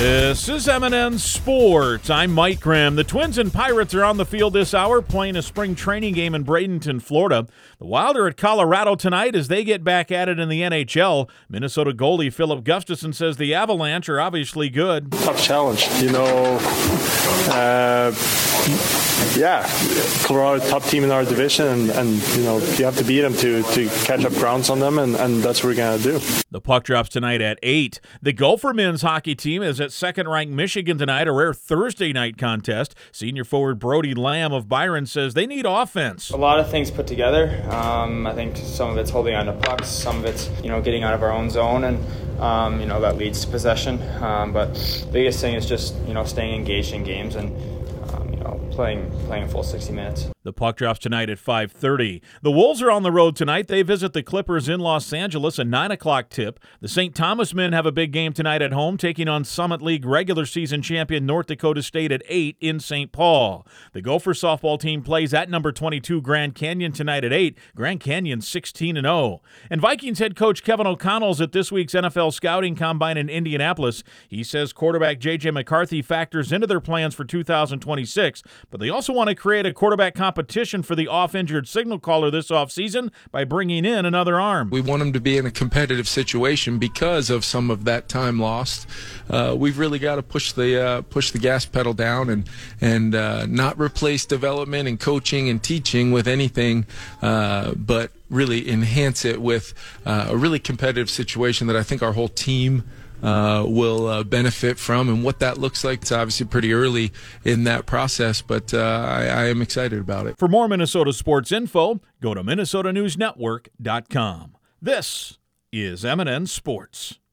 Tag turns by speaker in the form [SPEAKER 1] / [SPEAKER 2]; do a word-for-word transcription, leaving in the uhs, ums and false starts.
[SPEAKER 1] This is M and N Sports. I'm Mike Graham. The Twins and Pirates are on the field this hour playing a spring training game in Bradenton, Florida. The Wild are at Colorado tonight as they get back at it in the N H L. Minnesota goalie Philip Gustafson says the Avalanche are obviously good.
[SPEAKER 2] Tough challenge, you know. Uh, yeah, Colorado, top team in our division, and, and you know you have to beat them to, to catch up grounds on them, and, and that's what we're going to do.
[SPEAKER 1] The puck drops tonight at eight. The Gopher men's hockey team is at second-ranked Michigan tonight, a rare Thursday night contest. Senior forward Brody Lamb of Byron says they need offense.
[SPEAKER 3] A lot of things put together. Um, I think some of it's holding on to pucks, some of it's you know getting out of our own zone, and um, you know that leads to possession. Um, but the biggest thing is just you know staying engaged in games and um, you know playing playing a full sixty minutes.
[SPEAKER 1] The puck drops tonight at five thirty. The Wolves are on the road tonight. They visit the Clippers in Los Angeles, a nine o'clock tip. The Saint Thomas men have a big game tonight at home, taking on Summit League regular season champion North Dakota State at eight in Saint Paul. The Gopher softball team plays at number twenty-two Grand Canyon tonight at eight. Grand Canyon sixteen and oh. And Vikings head coach Kevin O'Connell's at this week's N F L Scouting Combine in Indianapolis. He says quarterback J J McCarthy factors into their plans for two thousand twenty-six, but they also want to create a quarterback competition competition for the off-injured signal caller this offseason by bringing in another arm.
[SPEAKER 4] We want him to be in a competitive situation because of some of that time lost. Uh, we've really got to push the uh, push the gas pedal down and and uh, not replace development and coaching and teaching with anything, uh, but really enhance it with uh, a really competitive situation that I think our whole team Uh, will uh, benefit from, and what that looks like. It's obviously pretty early in that process, but uh, I, I am excited about it.
[SPEAKER 1] For more Minnesota sports info, go to minnesota news network dot com. This is M and N Sports.